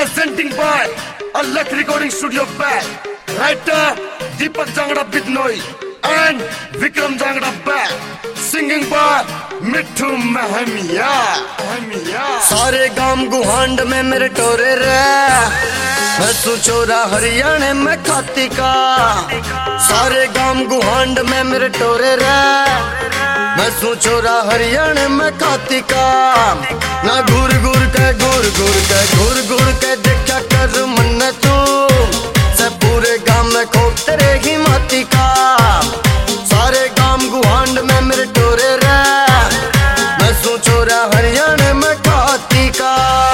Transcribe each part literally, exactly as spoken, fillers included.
Presenting by Alak Recording Studio back. Writer Deepak Jangda Bidnoi and Vikram Jangda back. Singing by मिठू महमिया। सारे गांव गुहांड में मेरे टोरे रे, मैं तू चोरा हरियाणा में खाती का। सारे गांव गुहांड में मेरे टोरे रे, मैं तू चोरा हरियाणा में खाती का। ना घूर घूर के घूर घूर के घूर घूर के देखा कर मन तू से पूरे गांव में खोप तेरे ही माती का। सारे गांव गुहांड में मेरे टोरे रे, मैं तू चोरा हरियाणा में खाती का।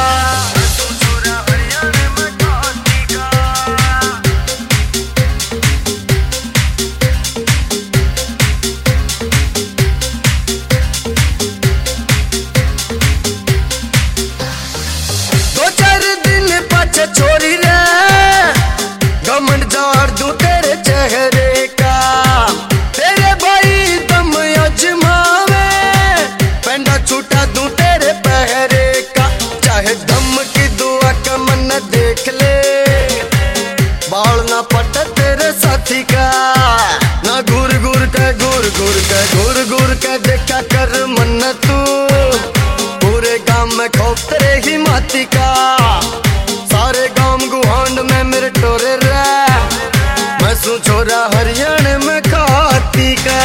छोरी रे घमंड झाड़ दूं तेरे चेहरे का, तेरे भाई दम अजमावे पेंडा छूटा दूं तेरे पहरे का। चाहे दम की दुआ का मन देख ले, बाल ना पट तेरे साथी का। ना घूर घूर के घूर घूर के घूर घूर के देखा कर मन तू, पूरे गांव में खौफ तेरे ही माती का। सारे गांव गुहांड में मेरे टोरे रे, मैं सू छोरा हरियाणा में खाती का।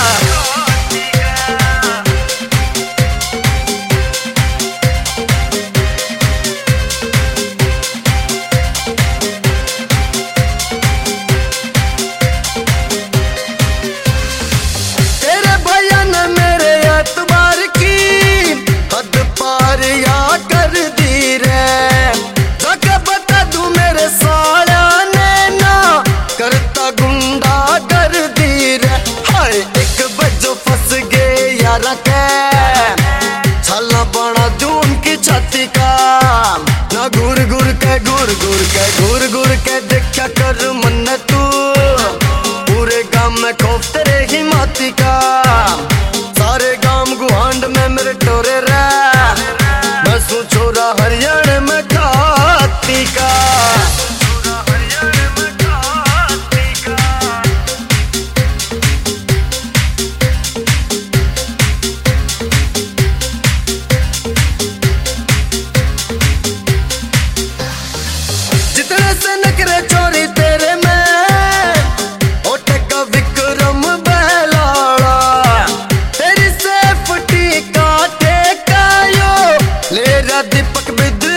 तेरे भैया ने मेरे एतबार की हद पार या कर दी रे। बता दूं मेरे साला ने ना करता गुंडा कर दी रे। हाय एक बजो फंस गए यारा के, छाला बना दूं उनकी छाती का। ना घूर घूर के घूर घूर के घूर घूर के देखा कर मन तू, पूरे गांव में खौफ तेरे ही माती का। सारे गांव गुहांड में मेरे टोरे रे, मैं सू छोरा हरियाणा में खाती का। जितने से नखरे चोरी तेरे में ओटे का विक्रम बहलाड़ा, तेरी सेफ्टी का टेका यो ले रा दीपक बिद